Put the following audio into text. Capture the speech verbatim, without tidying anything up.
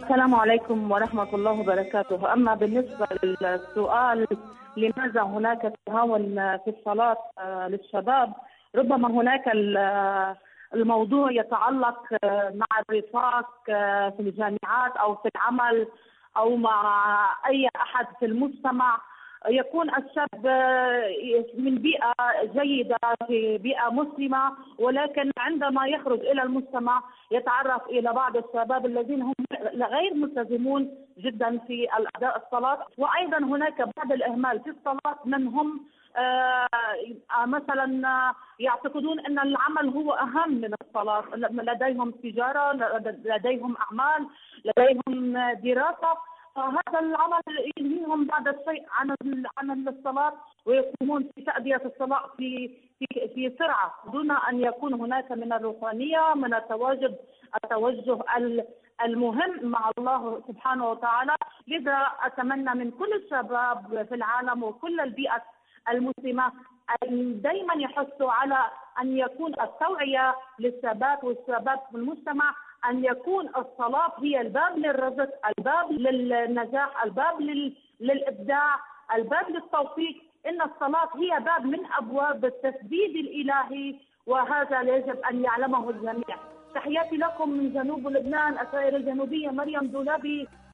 السلام عليكم ورحمة الله وبركاته. أما بالنسبة للسؤال لماذا هناك تهاون في الصلاة للشباب، ربما هناك الموضوع يتعلق مع الرفاق في الجامعات أو في العمل أو مع أي أحد في المجتمع. يكون الشاب من بيئة جيدة في بيئة مسلمة، ولكن عندما يخرج إلى المجتمع يتعرف إلى بعض الشباب الذين هم غير ملتزمون جدا في أداء الصلاة. وأيضا هناك بعض الإهمال في الصلاة، منهم آه مثلا يعتقدون أن العمل هو أهم من الصلاة، لديهم تجارة، لديهم أعمال، لديهم دراسة، فهذا العمل يلهيهم بعض الشيء عن عن الصلاة، ويقومون في تأدية الصلاة في في في سرعة دون أن يكون هناك من الروحانية، من التواجد التوجه المهم مع الله سبحانه وتعالى. لذا أتمنى من كل الشباب في العالم وكل البيئة المسلمة أن دائما يحثوا على أن يكون التوعية للشباب والشباب في المجتمع، أن يكون الصلاة هي الباب للرزق، الباب للنجاح، الباب للإبداع، الباب للتوفيق. إن الصلاة هي باب من أبواب التسديد الإلهي، وهذا يجب أن يعلمه الجميع. تحياتي لكم من جنوب لبنان، السائرة الجنوبية، مريم دولابي.